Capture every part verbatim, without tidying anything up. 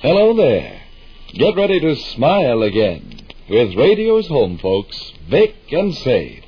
Hello there. Get ready to smile again with radio's home folks, Vic and Sade.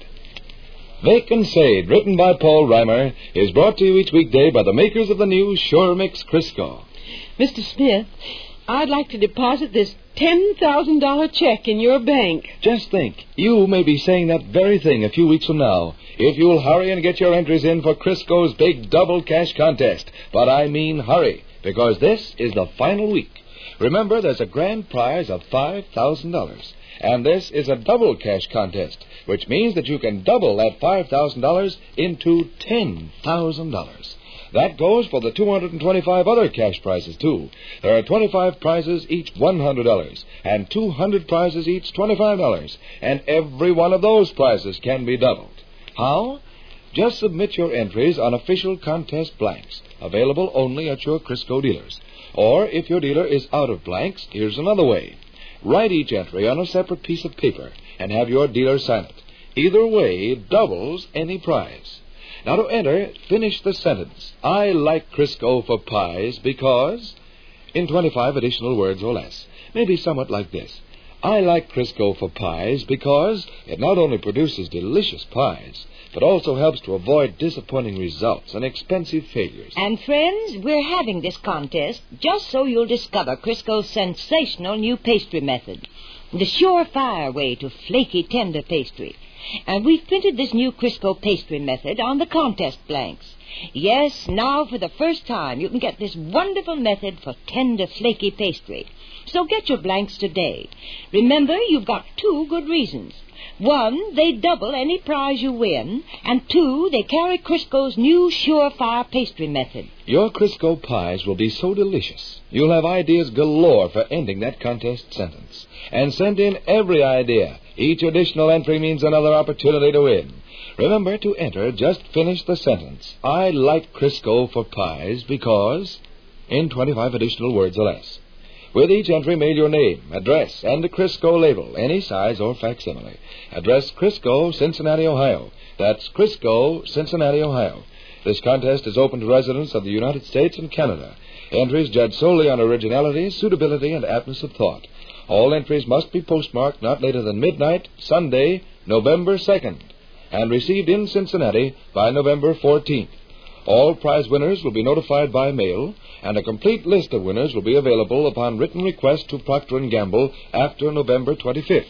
Vic and Sade, written by Paul Reimer, is brought to you each weekday by the makers of the new Sure Mix Crisco. Mister Smith, I'd like to deposit this ten thousand dollars check in your bank. Just think, you may be saying that very thing a few weeks from now, if you'll hurry and get your entries in for Crisco's big double cash contest. But I mean hurry, because this is the final week. Remember, there's a grand prize of five thousand dollars. And this is a double cash contest, which means that you can double that five thousand dollars into ten thousand dollars. That goes for the two hundred twenty-five other cash prizes, too. There are twenty-five prizes, each one hundred dollars, and two hundred prizes, each twenty-five dollars. And every one of those prizes can be doubled. How? Just submit your entries on official contest blanks, available only at your Crisco dealers. Or, if your dealer is out of blanks, here's another way. Write each entry on a separate piece of paper and have your dealer sign it. Either way doubles any prize. Now, to enter, finish the sentence, I like Crisco for pies because, in twenty-five additional words or less. Maybe somewhat like this. I like Crisco for pies because it not only produces delicious pies, but also helps to avoid disappointing results and expensive failures. And, friends, we're having this contest just so you'll discover Crisco's sensational new pastry method, the surefire way to flaky, tender pastry. And we've printed this new Crisco pastry method on the contest blanks. Yes, now for the first time you can get this wonderful method for tender, flaky pastry. So get your blanks today. Remember, you've got two good reasons. One, they double any prize you win, and two, they carry Crisco's new surefire pastry method. Your Crisco pies will be so delicious, you'll have ideas galore for ending that contest sentence. And send in every idea. Each additional entry means another opportunity to win. Remember, to enter, just finish the sentence, I like Crisco for pies because, in twenty-five additional words or less. With each entry, mail your name, address, and a Crisco label, any size or facsimile. Address Crisco, Cincinnati, Ohio. That's Crisco, Cincinnati, Ohio. This contest is open to residents of the United States and Canada. Entries judged solely on originality, suitability, and aptness of thought. All entries must be postmarked not later than midnight, Sunday, November second, and received in Cincinnati by November fourteenth. All prize winners will be notified by mail, and a complete list of winners will be available upon written request to Procter and Gamble after November twenty-fifth.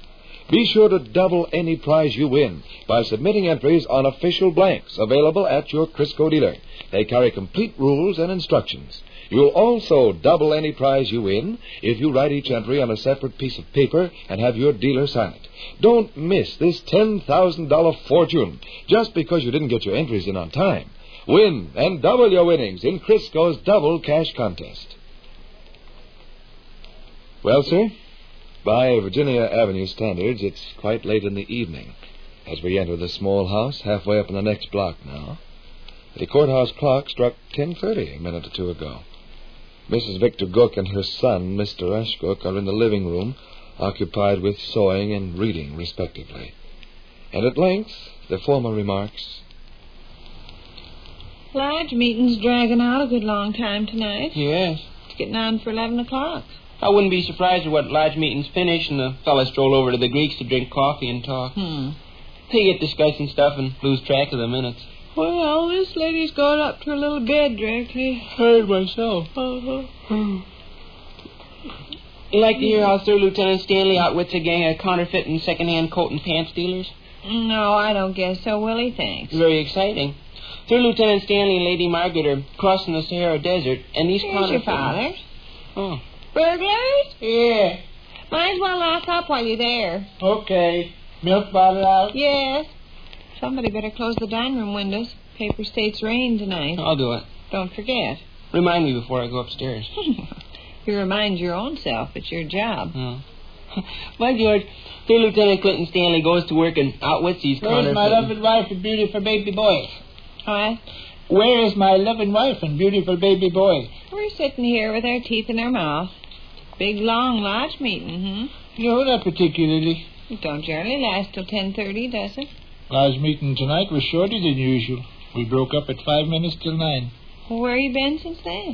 Be sure to double any prize you win by submitting entries on official blanks available at your Crisco dealer. They carry complete rules and instructions. You'll also double any prize you win if you write each entry on a separate piece of paper and have your dealer sign it. Don't miss this ten thousand dollars fortune just because you didn't get your entries in on time. Win and double your winnings in Crisco's double cash contest. Well, sir, by Virginia Avenue standards, it's quite late in the evening as we enter the small house halfway up in the next block now. The courthouse clock struck ten thirty a minute or two ago. Missus Victor Gook and her son, Mister Ashcook, are in the living room, occupied with sewing and reading, respectively. And at length, the former remarks, Lodge meeting's dragging out a good long time tonight. Yes. It's getting on for eleven o'clock. I wouldn't be surprised if what lodge meeting's finished and the fellas stroll over to the Greeks to drink coffee and talk. Hmm. They get discussing stuff and lose track of the minutes. Well, this lady's going up to her little bed directly. Heard myself. Uh-huh. You like to hear how Sir Lieutenant Stanley outwits a gang of counterfeiting second-hand coat and pants dealers? No, I don't guess so, Willie. Thanks. Very exciting. Sir Lieutenant Stanley and Lady Margaret are crossing the Sahara Desert, and these Here's your counterfeiting... father. Oh. Burglars? Yeah. Might as well lock up while you're there. Okay. Milk bottle out? Yes. Somebody better close the dining room windows. Paper states rain tonight. I'll do it. Don't forget. Remind me before I go upstairs. You remind your own self. It's your job. Oh. By George, Sir Lieutenant Clinton Stanley goes to work and outwits these counterfeiting... Where's my loving wife and beautiful baby boy? What? Where is my loving wife and beautiful baby boy? We're sitting here with our teeth in our mouth. Big, long lodge meeting, hmm? No, not particularly. It don't generally last till ten thirty, does it? Lodge meeting tonight was shorter than usual. We broke up at five minutes till nine. Well, where you been since then?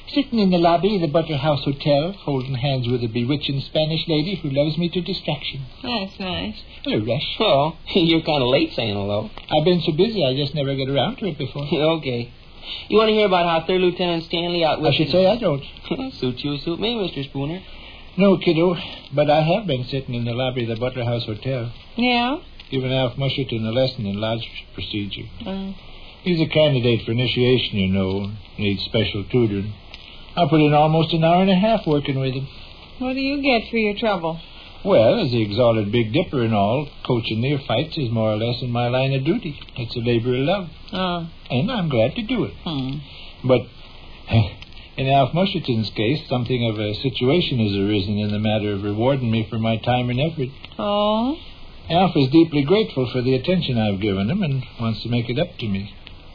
Sitting in the lobby of the Butterhouse Hotel, holding hands with a bewitching Spanish lady who loves me to distraction. That's nice. Hello, Rush. Oh, you're kind of late saying hello. I've been so busy, I just never get around to it before. Okay. You want to hear about how Third Lieutenant Stanley out with... I should say I don't. Suit you, suit me, Mister Spooner. No, kiddo, but I have been sitting in the lobby of the Butterhouse Hotel, Yeah? giving Alf Musherton a lesson in lodge procedure. Uh, He's a candidate for initiation, you know, needs special tutoring. I put in almost an hour and a half working with him. what do you get for your trouble? Well, as the exalted Big Dipper and all, coaching neophytes is more or less in my line of duty. It's a labor of love, Oh. and I'm glad to do it. Hmm. But in Alf Musherton's case, something of a situation has arisen in the matter of rewarding me for my time and effort. Oh? Alf is deeply grateful for the attention I've given him and wants to make it up to me.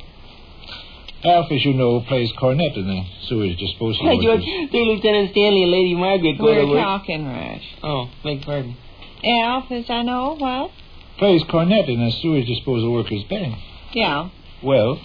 Alf, as you know, plays cornet in the sewage disposal Hey, George, workers. Third Lieutenant Stanley and Lady Margaret go to We're work. talking, Rush. Oh, beg pardon. Alf, as I know, what? Plays cornet in a sewage disposal workers' band. Yeah. Well,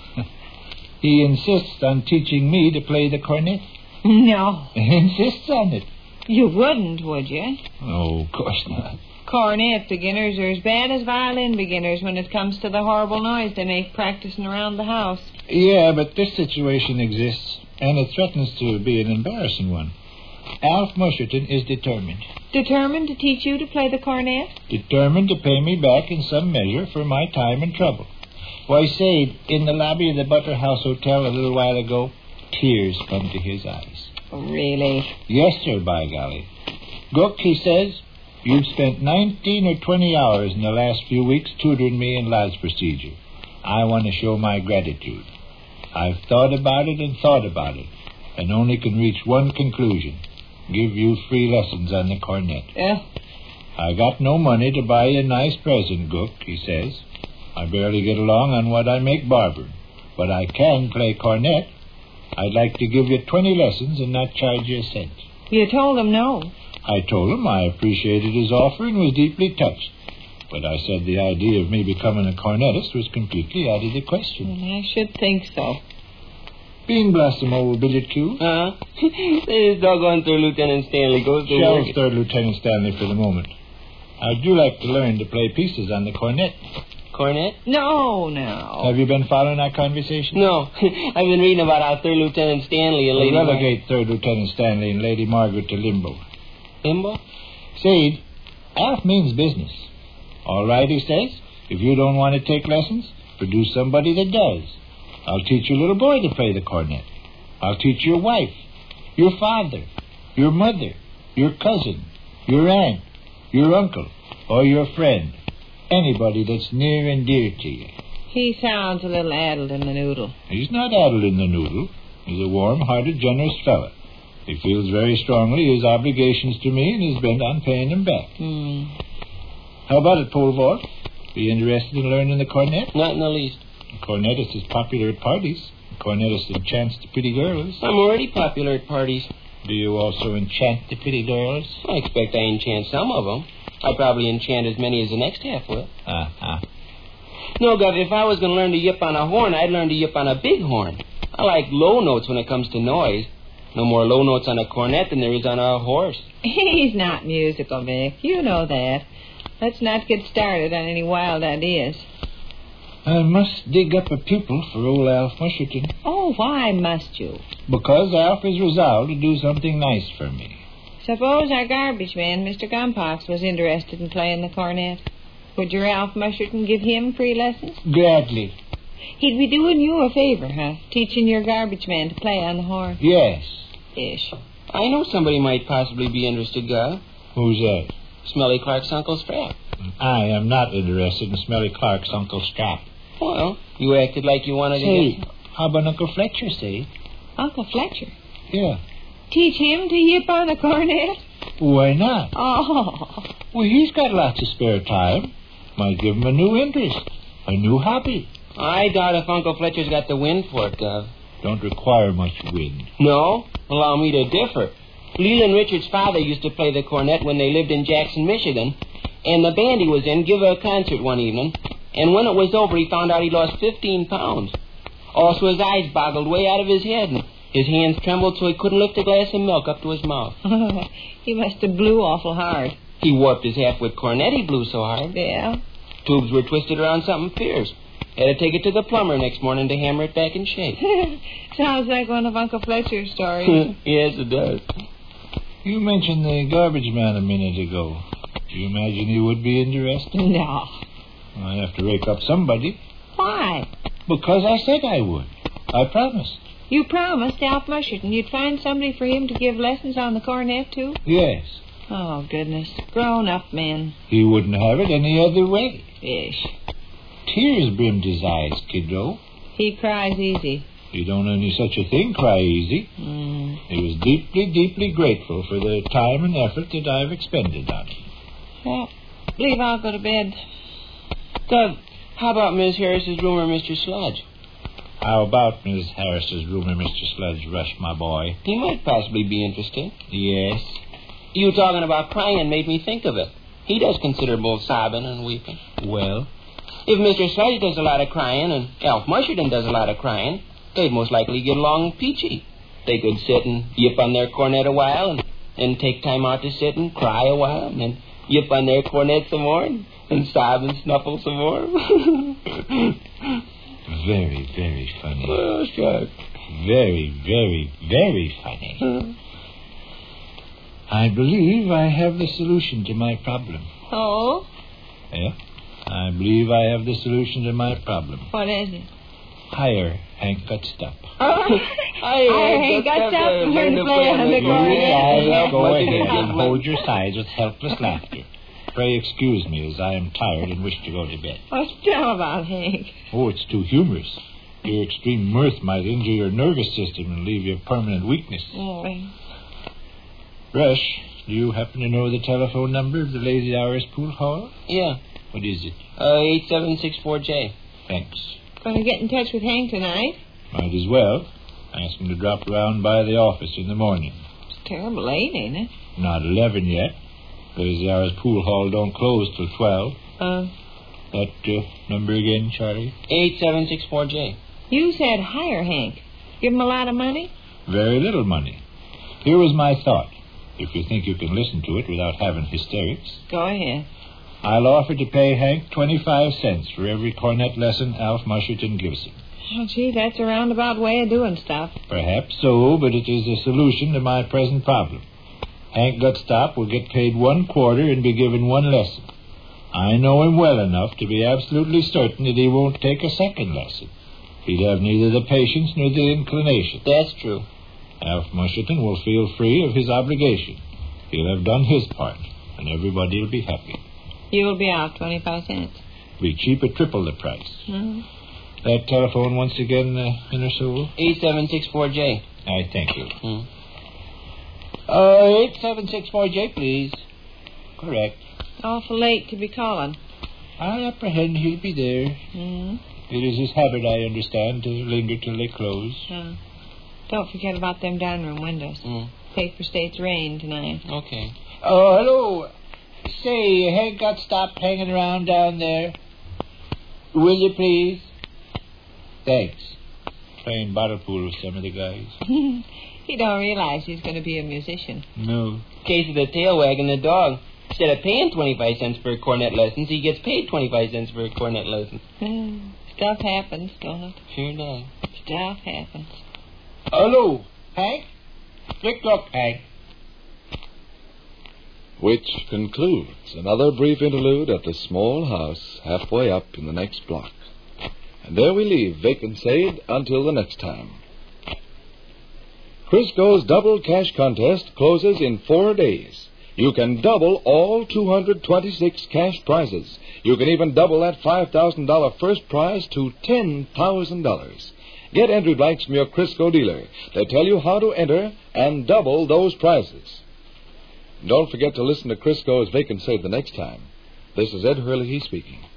he insists on teaching me to play the cornet. No. He insists on it. You wouldn't, would you? Oh, of course not. Cornet beginners are as bad as violin beginners when it comes to the horrible noise they make practicing around the house. Yeah, but this situation exists, and it threatens to be an embarrassing one. Alf Musherton is determined. Determined to teach you to play the cornet? Determined to pay me back in some measure for my time and trouble. Why, say, in the lobby of the Butterhouse Hotel a little while ago, tears come to his eyes. Really? Yes, sir, by golly. Gook, he says, you've spent nineteen or twenty hours in the last few weeks tutoring me in lodge procedure. I want to show my gratitude. I've thought about it and thought about it, and only can reach one conclusion. Give you free lessons on the cornet. Yeah. I got no money to buy you a nice present, Gook, he says. I barely get along on what I make barbering, but I can play cornet. I'd like to give you twenty lessons and not charge you a cent. You told him no. I told him I appreciated his offer and was deeply touched. But I said the idea of me becoming a cornetist was completely out of the question. I should think so. Bean Blossom, old billiard cue. Uh-huh. This doggone Third Lieutenant Stanley goes to Shelves work. Third Lieutenant Stanley for the moment. How'd you like to learn to play pieces on the cornet? Cornet? No, no. Have you been following our conversation? No. I've been reading about how Third Lieutenant Stanley and Lady We'll Mar- relegate Third Lieutenant Stanley and Lady Margaret to limbo. Limbo? Sade, Alf means business. All right, he says. If you don't want to take lessons, produce somebody that does. I'll teach your little boy to play the cornet. I'll teach your wife, your father, your mother, your cousin, your aunt, your uncle, or your friend. Anybody that's near and dear to you. He sounds a little addled in the noodle. He's not addled in the noodle. He's a warm-hearted, generous fellow. He feels very strongly his obligations to me and is bent on paying them back. Hmm. How about it, Pole Vault? Be interested in learning the cornet? Not in the least. The cornetist is popular at parties. The cornetist enchants the pretty girls. I'm already popular at parties. Do you also enchant the pretty girls? I expect I enchant some of them. I probably enchant as many as the next half will. Uh-huh. No, Gov, if I was going to learn to yip on a horn, I'd learn to yip on a big horn. I like low notes when it comes to noise. No more low notes on a cornet than there is on a horse. He's not musical, Vic. You know that. Let's not get started on any wild ideas. I must dig up a pupil for old Alf Musherton. Oh, why must you? Because Alf is resolved to do something nice for me. Suppose our garbage man, Mister Gumpox, was interested in playing the cornet. Would your Alf Musherton give him free lessons? Gladly. He'd be doing you a favor, huh? Teaching your garbage man to play on the horn. Yes. Ish. I know somebody might possibly be interested, Gov. Who's that? Smelly Clark's Uncle Strap. I am not interested in Smelly Clark's Uncle Strap. Well, you acted like you wanted to Say, get... how about Uncle Fletcher, say? Uncle Fletcher. Yeah. Teach him to yip on the cornet? Why not? Oh. Well, he's got lots of spare time. Might give him a new interest, a new hobby. I doubt if Uncle Fletcher's got the wind for it, Gov. Don't require much wind. No? Allow me to differ. Leland Richards' father used to play the cornet when they lived in Jackson, Michigan, and the band he was in gave a concert one evening, and when it was over, he found out he lost fifteen pounds. Also, his eyes boggled way out of his head, and His hands trembled so he couldn't lift a glass of milk up to his mouth. He must have blew awful hard. He warped his half-wit cornet, he blew so hard. Yeah? Tubes were twisted around something fierce. Had to take it to the plumber next morning to hammer it back in shape. Sounds like one of Uncle Fletcher's stories. Yes, it does. You mentioned the garbage man a minute ago. Do you imagine he would be interested? No. I have to rake up somebody. Why? Because I said I would. I promised. You promised Alf Musherton you'd find somebody for him to give lessons on the cornet to? Yes. Oh, goodness. Grown-up men. He wouldn't have it any other way. Ish. Tears brimmed his eyes, kiddo. He cries easy. He don't any such a thing cry easy. Mm. He was deeply, deeply grateful for the time and effort that I've expended on him. Well, believe I'll go to bed. Doug, how about Miss Harris's roomer, Mister Sludge? How about Miss Harris's roomer, Mister Sludge Rush, my boy? He might possibly be interested. Yes. You talking about crying made me think of it. He does considerable sobbing and weeping. Well? If Mister Sludge does a lot of crying and Alf Musherton does a lot of crying, they'd most likely get along peachy. They could sit and yip on their cornet a while and then take time out to sit and cry a while and then yip on their cornet some more and, and sob and snuffle some more. Very, very funny. Oh, sure. Very, very, very funny. Hmm. I believe I have the solution to my problem. Oh? Yeah? I believe I have the solution to my problem. What is it? Hire Hank Gutstop. Oh, I I got up and learned to play on the You cornet. guys go ahead and hold your sides with helpless laughter. Pray excuse me as I am tired and wish to go to bed. What's tell about Hank? Oh, it's too humorous. Your extreme mirth might injure your nervous system and leave you permanent weakness. Oh, Rush, do you happen to know the telephone number of the Lazy Hours Pool Hall? Yeah. What is it? Uh, eight seven six four J. Thanks. gonna get in touch with Hank tonight? Might as well. Ask him to drop around by the office in the morning. It's terrible late, ain't it? Not eleven yet. Lazy Hours Pool Hall don't close till twelve. Uh, That uh, number again, Charlie? eight seven six four J. you said hire Hank. Give him a lot of money? Very little money. Here was my thought, if you think you can listen to it without having hysterics. Go ahead. I'll offer to pay Hank twenty-five cents for every cornet lesson Alf Musherton gives him. Oh, gee, that's a roundabout way of doing stuff. Perhaps so, but it is a solution to my present problem. Hank Gutstop will get paid one quarter and be given one lesson. I know him well enough to be absolutely certain that he won't take a second lesson. He'd have neither the patience nor the inclination. That's true. Alf Musherton will feel free of his obligation. He'll have done his part, and everybody will be happy. You'll be out twenty-five cents. Be cheap at triple the price. Mm-hmm. That telephone once again, uh, Inner Soul? eight seven six four J. I thank you. Hmm. Uh, eight seven six four J, please. Correct. Awful late to be calling. I apprehend he'll be there. Mm-hmm. It is his habit, I understand, to linger till they close. Uh, don't forget about them dining room windows. Mm. Paper states rain tonight. Okay. Oh, hello. Say, Hank got stopped hanging around down there. Will you, please? Thanks. Playing bottle pool with some of the guys. He don't realize he's going to be a musician. No. Case of the tail wagging the dog. Instead of paying twenty-five cents for a cornet lessons, he gets paid twenty-five cents for a cornet lesson. Stuff happens, don't it? Sure does. Stuff happens. Hello, Hank? Quick look, Hank. Which concludes another brief interlude at the small house halfway up in the next block. And there we leave Vacant until the next time. Crisco's Double Cash Contest closes in four days. You can double all two hundred twenty-six cash prizes. You can even double that five thousand dollars first prize to ten thousand dollars. Get entry blanks from your Crisco dealer. They tell you how to enter and double those prizes. Don't forget to listen to Crisco's Vacant Save the next time. This is Ed Hurley speaking.